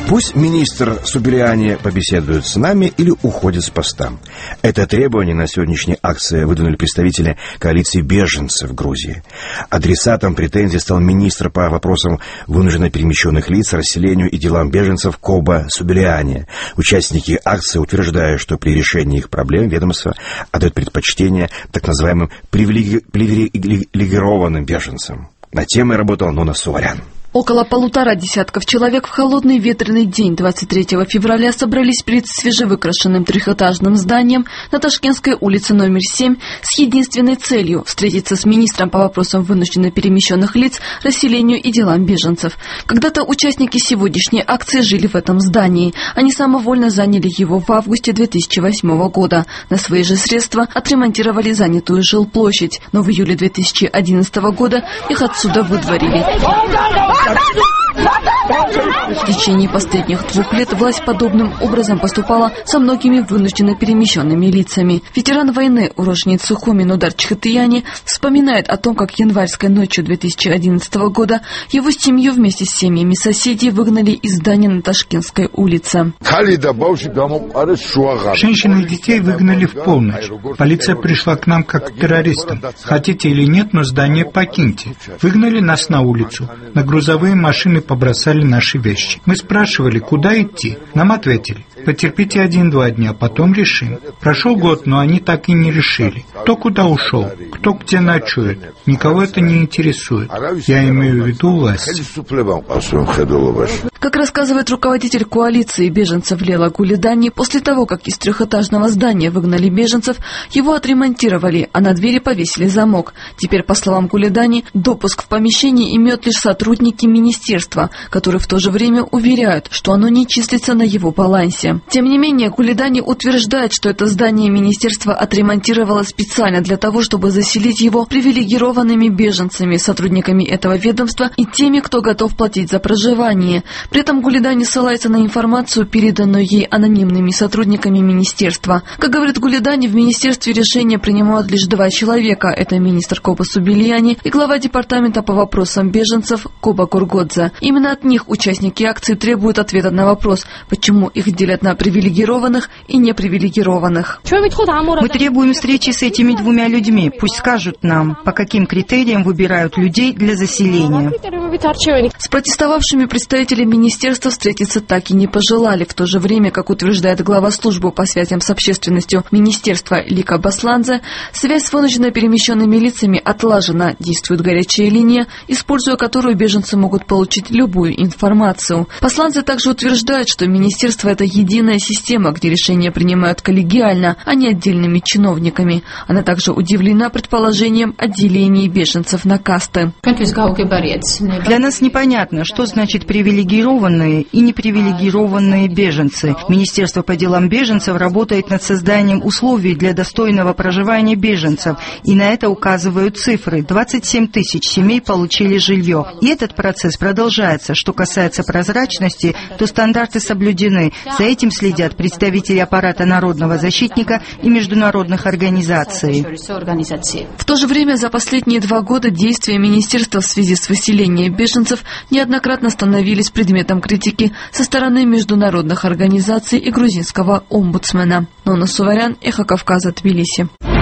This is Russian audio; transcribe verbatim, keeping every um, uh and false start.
Пусть министр Субилиани побеседует с нами или уходит с поста. Это требование на сегодняшней акции выдвинули представители коалиции беженцев в Грузии. Адресатом претензий стал министр по вопросам вынужденно перемещенных лиц, расселению и делам беженцев Коба Субилиани. Участники акции утверждают, что при решении их проблем ведомство отдает предпочтение так называемым привилегированным беженцам. На темой работал Нона Суварян. Около полутора десятков человек в холодный ветреный день двадцать третьего февраля собрались перед свежевыкрашенным трехэтажным зданием на Ташкентской улице номер семь с единственной целью – встретиться с министром по вопросам вынужденно перемещенных лиц, расселению и делам беженцев. Когда-то участники сегодняшней акции жили в этом здании. Они самовольно заняли его в августе две тысячи восьмого года. На свои же средства отремонтировали занятую жилплощадь, но в июле две тысячи одиннадцатого года их отсюда выдворили. В течение последних двух лет власть подобным образом поступала со многими вынужденно перемещенными лицами. Ветеран войны, уроженец Сухуми Нудар Чхатыяни, вспоминает о том, как январской ночью две тысячи одиннадцатого года его семью вместе с семьями соседей выгнали из здания на Ташкентской улице. Женщин и детей выгнали в полночь. Полиция пришла к нам как к террористам. Хотите или нет, но здание покиньте. Выгнали нас на улицу. На грузовые машины побросали наши вещи. Мы спрашивали, куда идти. Нам ответили: потерпите один-два дня, потом решим. Прошел год, но они так и не решили. Кто куда ушел, кто где ночует. Никого это не интересует. Я имею в виду власть. Как рассказывает руководитель коалиции беженцев Лела Гулидани, после того, как из трехэтажного здания выгнали беженцев, его отремонтировали, а на двери повесили замок. Теперь, по словам Гулидани, допуск в помещение имеют лишь сотрудники министерства, которые в то же время уверяют, что оно не числится на его балансе. Тем не менее, Гулидани утверждает, что это здание министерства отремонтировало специально для того, чтобы заселить его привилегированными беженцами, сотрудниками этого ведомства и теми, кто готов платить за проживание. При этом Гулидани ссылается на информацию, переданную ей анонимными сотрудниками министерства. Как говорит Гулидани, в министерстве решения принимают лишь два человека. Это министр Коба Субилиани и глава департамента по вопросам беженцев Коба Кургодзе. Именно от них участники акции требуют ответа на вопрос, почему их делят на привилегированных и непривилегированных. Мы требуем встречи с этими двумя людьми. Пусть скажут нам, по каким критериям выбирают людей для заселения. С протестовавшими представителями министерства встретиться так и не пожелали. В то же время, как утверждает глава службы по связям с общественностью министерства Лика Басланзе, связь с вынужденно перемещенными лицами отлажена. Действует горячая линия, используя которую беженцы могут получить любую информацию. Басланзе также утверждает, что министерство – это единая система, где решения принимают коллегиально, а не отдельными чиновниками. Она также удивлена предположением о делении беженцев на касты. Для нас непонятно, что значит привилегированные и непривилегированные беженцы. Министерство по делам беженцев работает над созданием условий для достойного проживания беженцев, и на это указывают цифры. двадцать семь тысяч семей получили жилье. И этот процесс продолжается. Что касается прозрачности, то стандарты соблюдены. За этим следят представители аппарата народного защитника и международных организаций. В то же время за последние два года действия министерства в связи с выселением беженцев неоднократно становились предметом критики со стороны международных организаций и грузинского омбудсмена. Нона Суварян, Эхо Кавказа, Тбилиси.